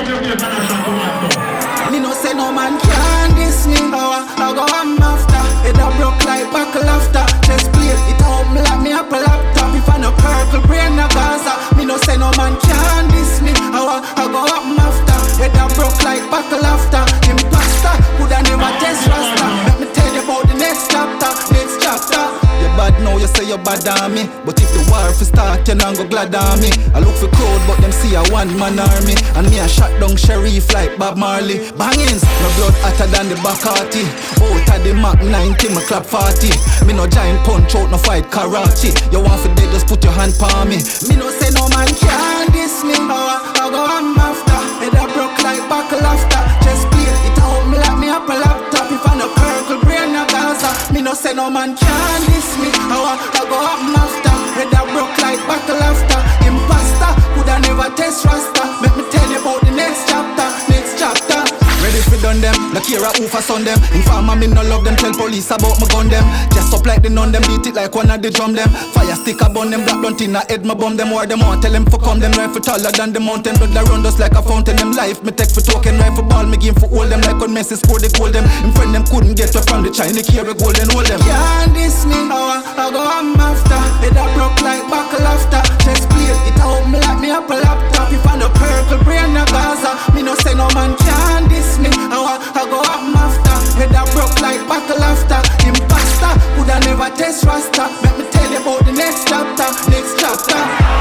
Me no say no man can diss me. I go am after. Head a broke like buckle after. Just play it home like me up a laptop. If I no purple brain a Gaza. Me no say no man can diss me. I go am after. Head a broke like buckle after. Imposter, coulda never test rasta. Let me tell you about the next chapter. Next chapter. You bad now, you say you bad on me. But if the war fi start, you not go glad on me. I look for crowd, but them see a one-man army. And me a shot down sheriff like Bob Marley. Bangings, my blood hotter than the Bacardi. Out of the Mac 90, my clap 40. Me no giant punch out, no fight karate. You want for dead, just put your hand palm me. Me no say no man can diss me. I go am after. Head a broke like buckle after. Just play it out, me like me up a laptop. If I no purple brain a Gaza. Me no say no man can diss me. I go up after. Head a broke like buckle after. Imposter, coulda never test rasta. Let me tell you about the next chapter. Next chapter. Ready for done them, like here a who for son them. Informer me no love them, tell police about my gun them. Just up like the nun them, beat it like one of the drum them. Fire stick a bun them, black blunt in a head, my bum them. War them out, tell them for come them. Rifle taller than the mountain, blood that run just like a fountain. Them life me take for token, rifle ball me game for all them. Like when Messi score the goal them. In friend them couldn't get up from the China carry golden hold them. Can't diss me, I go am after. Head a broke like buckle after. Just play it out, me like me up a laptop. If I no purple brain a Gaza. Me no say no man can diss me. I go up after. Head a broke like buckle after. Imposter, coulda never test rasta. Let me tell you about the next chapter. Next chapter.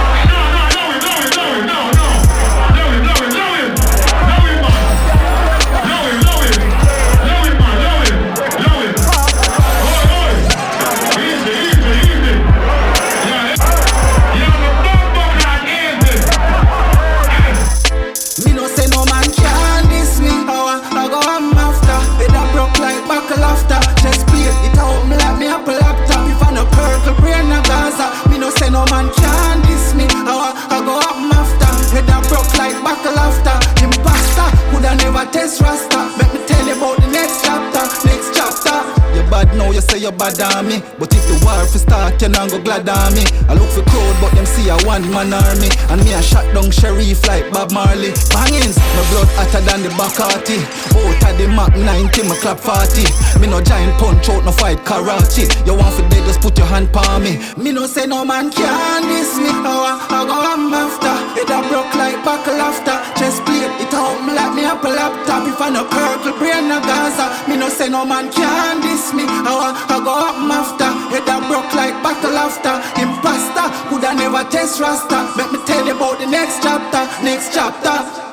Me no say no man can diss me. I go am after. Head a broke like buckle after. Just play it out, me like me up a laptop. If I no purple brain a Gaza. Me no say no man can diss me. I go am after. Head a broke like buckle after. Imposter, coulda never test rasta. Let me tell you about the next chapter. Next chapter. You bad now, you say you bad on me. But if the war fi start, you not go glad on me. I look for crowd, but them see a one-man army. And me a shot down sheriff like Bob Marley. Bangings, my blood hotter than the Bacardi. Out of the Mac 90, my clap 40. Me no giant punch out, no fight karate. You want for dead, just put your hand palm me. Me no say no man can diss me. I go am after. Head a broke like buckle after. Just play it out, me like me up a laptop. If I no purple brain a Gaza. Me no say no man can diss me. I go up after. Head a broke like buckle after. Imposter, coulda never test rasta. Let me tell you about the next chapter. Next chapter.